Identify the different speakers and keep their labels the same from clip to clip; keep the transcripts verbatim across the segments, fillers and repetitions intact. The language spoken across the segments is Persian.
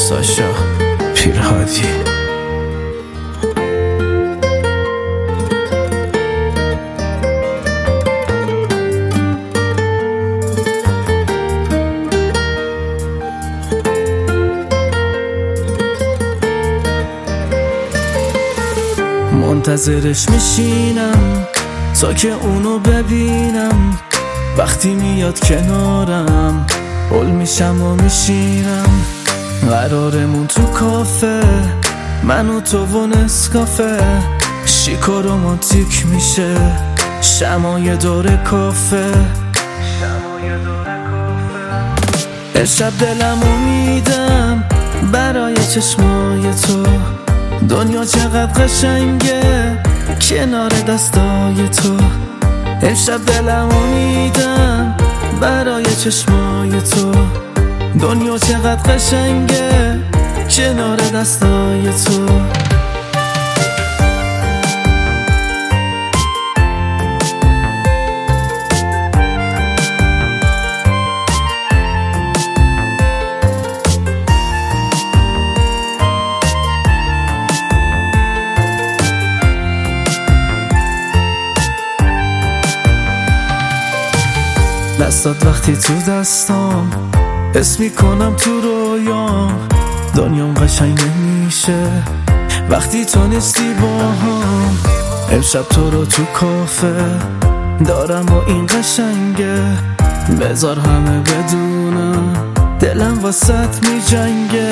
Speaker 1: ساشا پیرهادی. منتظرش میشینم تا که اونو ببینم، وقتی میاد کنارم هل میشم و میشینم. قرارمون تو کافه، من و تو و نسکافه، شیک و رومانتیک میشه شمای دور کافه. شب دلمو میدم برای چشمای تو، دنیا چقدر قشنگه کنار دستای تو. امشب دلمو میدم برای چشمای تو، دنیا چقدر قشنگه کنار دستای تو. دستات وقتی تو دستام، حس میکنم تو رویام دنیام قشنگ نمیشه وقتی تو نیستی با هم. امشب تو رو تو کافه دارم و این قشنگه، بذار همه بدونم دلم واسط میجنگه.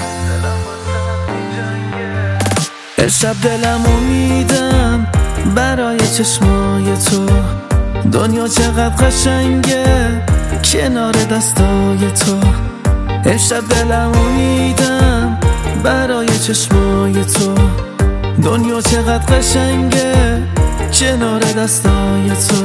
Speaker 1: امشب دلمو میدم برای چشمای تو، دنیا چقدر قشنگه کنار دستای تو. امشب دلمو میدم برای چشمای تو، دنیا چقدر قشنگه کنار دستای تو.